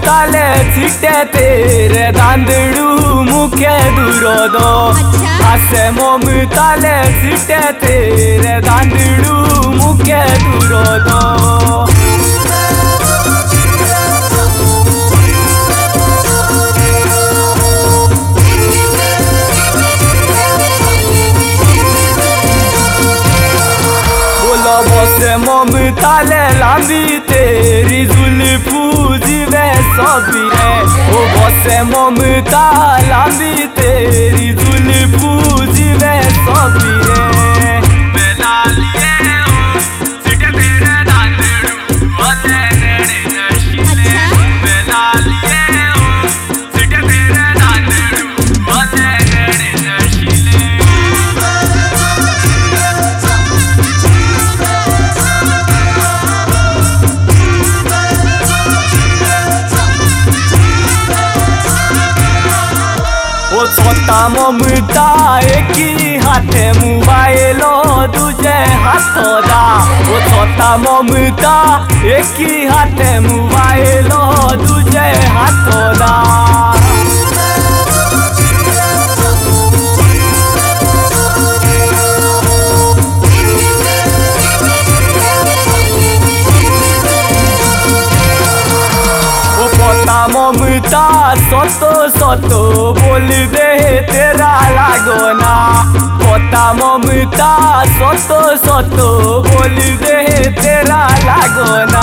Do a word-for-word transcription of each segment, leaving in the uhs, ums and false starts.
ममताले छिटे तेरे दांदड़ू मुखे दूरो दो। हासे ममताले छिटे तेरे दांदड़ू मुखे दूरो दो। बसे ममताले लांबी तेरी जुल्फू जीवे सभी रे। ओ बसे ममता लांबी तेरी जुल्फू जीवे सभी रे। बेला लिए ओ सिटे तेरे दांदड़ू वाले नेड़े नशीले। बेला लिए ओ सिटे तेरे दांदड़ू वाले नेड़े नशीले। छोटा ममता एक ही हाथे मोबाइल दूजे हाथों दा। वो छोटा ममता एक ही हाथे मोबाइल दूजे हाथों दा। ममता सतो सतो बोल दे तेरा लागो ना। पोता ममता सतो सतो बोल दे तेरा लागो ना।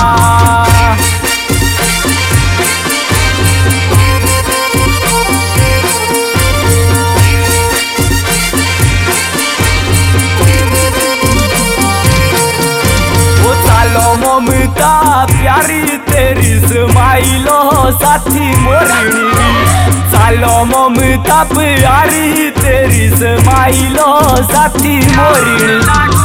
ममता प्यारी तेरी स्माइलो साथी मोरनी। सालो ममता प्यारी तेरी स्माइलो साथी मोरनी।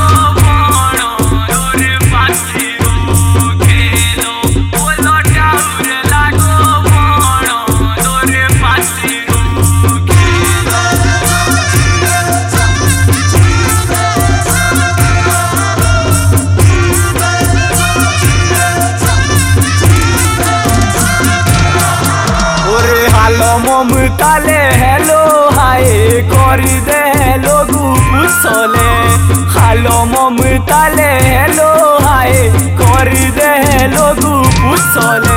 ममताले हेलो हाय करी दे लोगू पूछले। हालो ममताले हेलो हाय करी दे लोगू पूछले।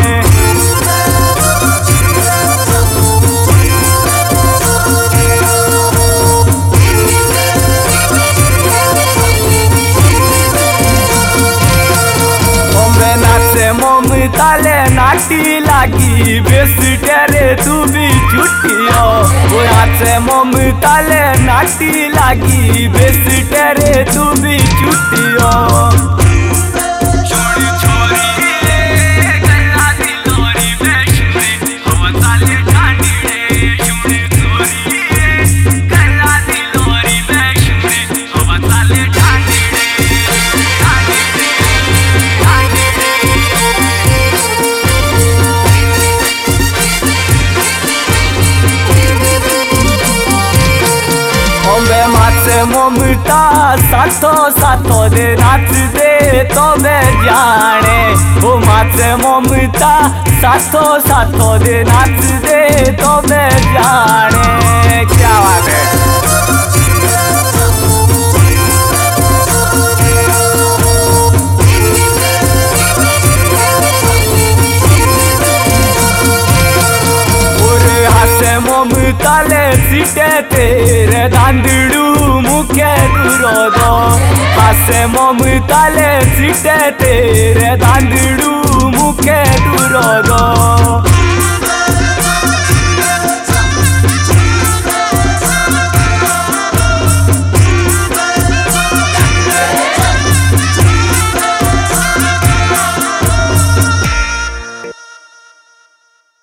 ममताले नाटी लागी बेसटेरे तू भी छुट्टियो। से ममताले नाटी लागी बेसटेरे तू भी छुट्टियो। ममता साथो साथो दे नाच दे तो बे जाने। ओ माथे ममता साथो साथो दे नाच दे तो बे जाने। क्या बात है। ममताले सीटे तेरे दांदड़ू मुखे दूरो दो। हासे ममताले सीटे तेरे दांदड़ू मुखे दूरो दो।